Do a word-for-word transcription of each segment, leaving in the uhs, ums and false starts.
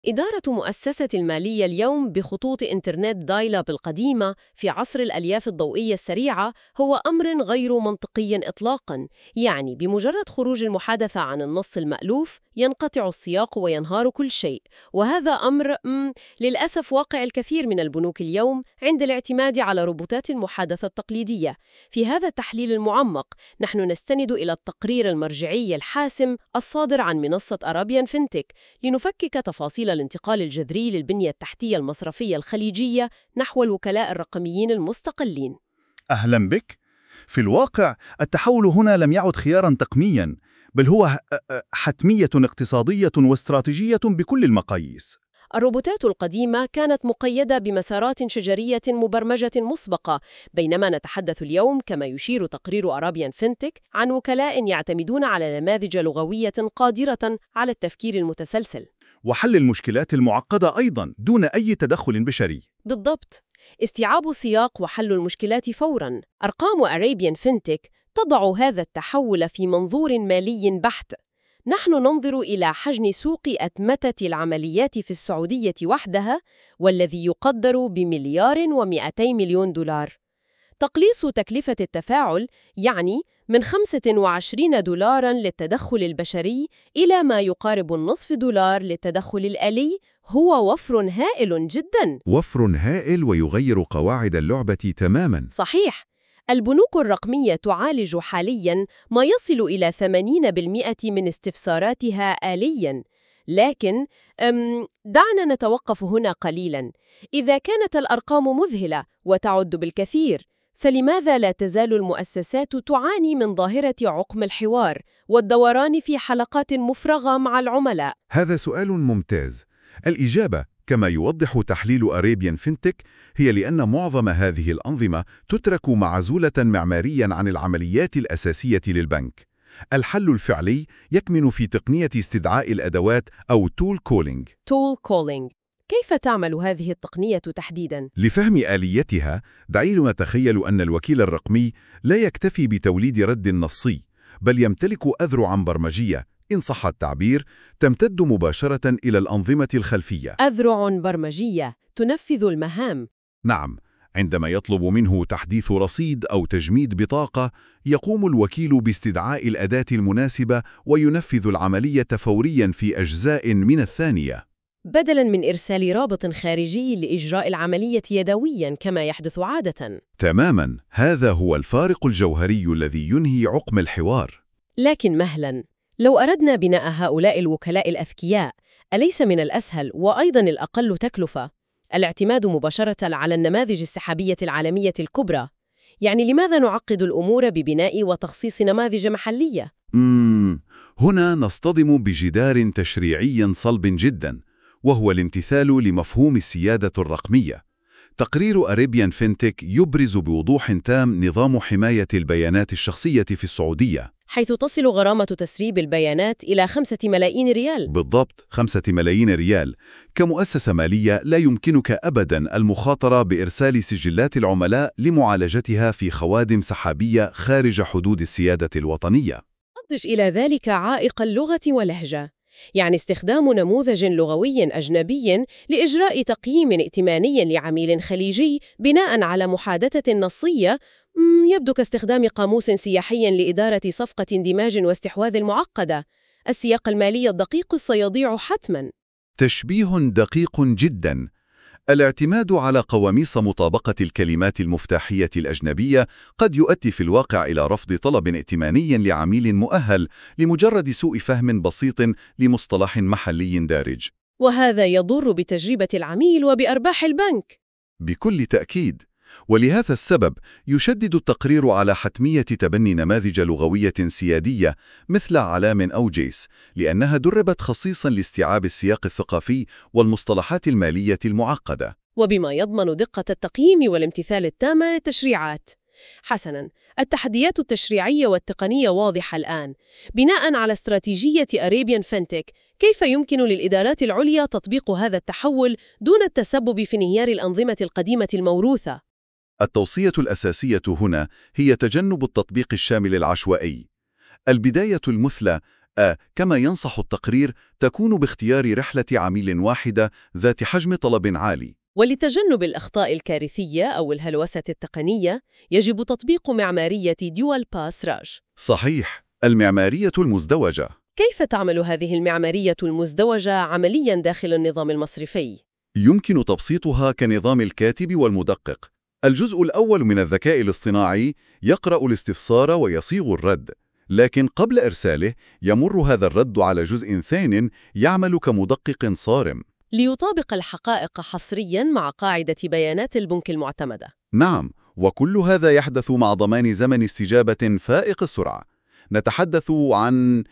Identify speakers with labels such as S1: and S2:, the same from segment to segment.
S1: إدارة مؤسسة المالية اليوم بخطوط إنترنت دايل-أب القديمة في عصر الألياف الضوئية السريعة هو أمر غير منطقي إطلاقاً. يعني بمجرد خروج المحادثة عن النص المألوف ينقطع السياق وينهار كل شيء، وهذا أمر مم للأسف واقع الكثير من البنوك اليوم عند الاعتماد على روبوتات المحادثة التقليدية. في هذا التحليل المعمق نحن نستند إلى التقرير المرجعي الحاسم الصادر عن منصة أرابيان فينتك لنفكك تفاصيل الانتقال الجذري للبنية التحتية المصرفية الخليجية نحو الوكلاء الرقميين المستقلين.
S2: أهلا بك. في الواقع التحول هنا لم يعد خيارا تقنيا، بل هو حتمية اقتصادية واستراتيجية بكل المقاييس.
S1: الروبوتات القديمة كانت مقيدة بمسارات شجرية مبرمجة مسبقة، بينما نتحدث اليوم كما يشير تقرير أرابيان فينتك عن وكلاء يعتمدون على نماذج لغوية قادرة على التفكير المتسلسل
S2: وحل المشكلات المعقدة أيضاً دون أي تدخل بشري.
S1: بالضبط، استيعاب السياق وحل المشكلات فوراً. أرقام أرابيان فينتك تضع هذا التحول في منظور مالي بحت. نحن ننظر إلى حجم سوق أتمتة العمليات في السعودية وحدها، والذي يقدر بمليار ومئتي مليون دولار. تقليص تكلفة التفاعل يعني من خمسة وعشرين دولاراً للتدخل البشري إلى ما يقارب النصف دولار للتدخل الآلي هو وفر هائل جداً.
S3: وفر هائل ويغير قواعد اللعبة تماماً.
S1: صحيح. البنوك الرقمية تعالج حالياً ما يصل إلى ثمانين بالمئة من استفساراتها آلياً، لكن دعنا نتوقف هنا قليلاً. إذا كانت الأرقام مذهلة وتعد بالكثير، فلماذا لا تزال المؤسسات تعاني من ظاهرة عقم الحوار والدوران في حلقات مفرغة مع العملاء؟
S3: هذا سؤال ممتاز. الإجابة كما يوضح تحليل أرابيان فينتك هي لأن معظم هذه الأنظمة تترك معزولة معمارياً عن العمليات الأساسية للبنك. الحل الفعلي يكمن في تقنية استدعاء الأدوات أو tool calling.
S1: tool calling. كيف تعمل هذه التقنية تحديداً؟
S3: لفهم آليتها دعينا نتخيل أن الوكيل الرقمي لا يكتفي بتوليد رد نصي، بل يمتلك أذرعاً برمجية إن صح التعبير تمتد مباشرة إلى الأنظمة الخلفية.
S1: أذرع برمجية تنفذ المهام.
S3: نعم، عندما يطلب منه تحديث رصيد أو تجميد بطاقة، يقوم الوكيل باستدعاء الأداة المناسبة وينفذ العملية فورياً في أجزاء من الثانية،
S1: بدلاً من إرسال رابط خارجي لإجراء العملية يدوياً كما يحدث عادة.
S3: تماماً، هذا هو الفارق الجوهري الذي ينهي عقم الحوار.
S1: لكن مهلاً، لو أردنا بناء هؤلاء الوكلاء الأذكياء، أليس من الأسهل وأيضاً الأقل تكلفة الاعتماد مباشرة على النماذج السحابية العالمية الكبرى؟ يعني لماذا نعقد الأمور ببناء وتخصيص نماذج محلية؟
S3: مم. هنا نصطدم بجدار تشريعي صلب جداً، وهو الامتثال لمفهوم السيادة الرقمية. تقرير أرابيان فينتك يبرز بوضوح تام نظام حماية البيانات الشخصية في السعودية،
S1: حيث تصل غرامة تسريب البيانات إلى خمسة ملايين ريال.
S3: بالضبط، خمسة ملايين ريال. كمؤسسة مالية لا يمكنك أبداً المخاطرة بإرسال سجلات العملاء لمعالجتها في خوادم سحابية خارج حدود السيادة الوطنية.
S1: أضف إلى ذلك عائق اللغة واللهجة، يعني استخدام نموذج لغوي أجنبي لإجراء تقييم ائتماني لعميل خليجي بناء على محادثة نصية يبدو كاستخدام قاموس سياحي لإدارة صفقة اندماج واستحواذ معقدة. السياق المالي الدقيق سيضيع حتماً.
S3: تشبيه دقيق جداً. الاعتماد على قواميس مطابقة الكلمات المفتاحية الأجنبية قد يؤدي في الواقع إلى رفض طلب ائتماني لعميل مؤهل لمجرد سوء فهم بسيط لمصطلح محلي دارج،
S1: وهذا يضر بتجربة العميل وبأرباح البنك.
S3: بكل تأكيد. ولهذا السبب يشدد التقرير على حتمية تبني نماذج لغوية سيادية مثل علام أو جيس، لأنها دربت خصيصاً لاستيعاب السياق الثقافي والمصطلحات المالية المعقدة،
S1: وبما يضمن دقة التقييم والامتثال التام للتشريعات. حسناً، التحديات التشريعية والتقنية واضحة الآن. بناء على استراتيجية أرابيان فينتك، كيف يمكن للإدارات العليا تطبيق هذا التحول دون التسبب في انهيار الأنظمة القديمة الموروثة؟
S3: التوصية الأساسية هنا هي تجنب التطبيق الشامل العشوائي. البداية المثلى آه كما ينصح التقرير تكون باختيار رحلة عميل واحدة ذات حجم طلب عالي.
S1: ولتجنب الأخطاء الكارثية أو الهلوسة التقنية يجب تطبيق معمارية ديوال باس راج.
S3: صحيح، المعمارية المزدوجة.
S1: كيف تعمل هذه المعمارية المزدوجة عملياً داخل النظام المصرفي؟
S3: يمكن تبسيطها كنظام الكاتب والمدقق. الجزء الأول من الذكاء الاصطناعي يقرأ الاستفسار ويصيغ الرد، لكن قبل إرساله يمر هذا الرد على جزء ثان يعمل كمدقق صارم
S1: ليطابق الحقائق حصرياً مع قاعدة بيانات البنك المعتمدة.
S3: نعم، وكل هذا يحدث مع ضمان زمن استجابة فائق السرعة. نتحدث عن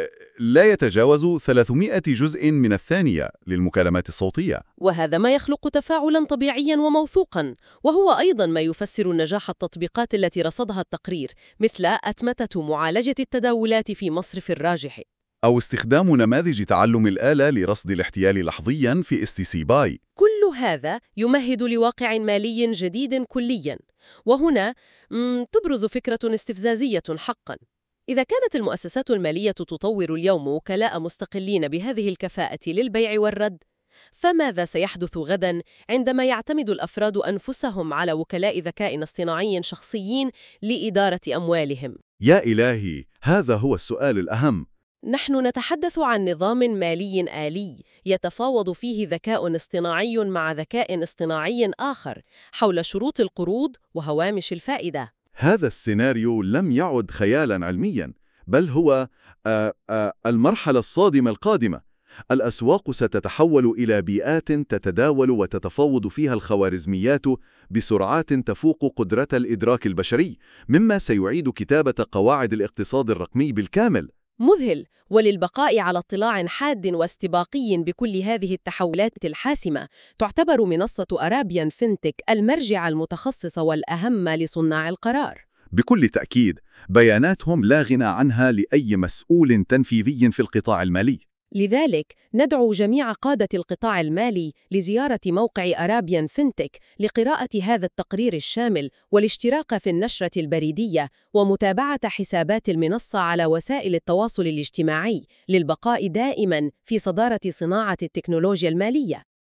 S3: لا يتجاوز ثلاثمائة جزء من الثانية للمكالمات الصوتية.
S1: وهذا ما يخلق تفاعلاً طبيعياً وموثوقاً، وهو أيضاً ما يفسر نجاح التطبيقات التي رصدها التقرير، مثل أتمتة معالجة التداولات في مصرف الراجح،
S3: أو استخدام نماذج تعلم الآلة لرصد الاحتيال لحظياً في إس تي سي باي.
S1: كل هذا يمهد لواقع مالي جديد كلياً. وهنا تبرز فكرة استفزازية حقاً. إذا كانت المؤسسات المالية تطور اليوم وكلاء مستقلين بهذه الكفاءة للبيع والرد، فماذا سيحدث غداً عندما يعتمد الأفراد أنفسهم على وكلاء ذكاء اصطناعي شخصيين لإدارة أموالهم؟
S3: يا إلهي، هذا هو السؤال الأهم.
S1: نحن نتحدث عن نظام مالي آلي يتفاوض فيه ذكاء اصطناعي مع ذكاء اصطناعي آخر حول شروط القروض وهوامش الفائدة.
S3: هذا السيناريو لم يعد خيالاً علمياً، بل هو آآ آآ المرحلة الصادمة القادمة. الأسواق ستتحول إلى بيئات تتداول وتتفاوض فيها الخوارزميات بسرعات تفوق قدرة الإدراك البشري، مما سيعيد كتابة قواعد الاقتصاد الرقمي بالكامل.
S1: مذهل. وللبقاء على اطلاع حاد واستباقي بكل هذه التحولات الحاسمة، تعتبر منصة أرابيان فينتك المرجع المتخصص والأهم لصناع القرار.
S3: بكل تأكيد، بياناتهم لا غنى عنها لأي مسؤول تنفيذي في القطاع المالي.
S1: لذلك ندعو جميع قادة القطاع المالي لزيارة موقع أرابيان فينتك لقراءة هذا التقرير الشامل والاشتراك في النشرة البريدية ومتابعة حسابات المنصة على وسائل التواصل الاجتماعي للبقاء دائماً في صدارة صناعة التكنولوجيا المالية.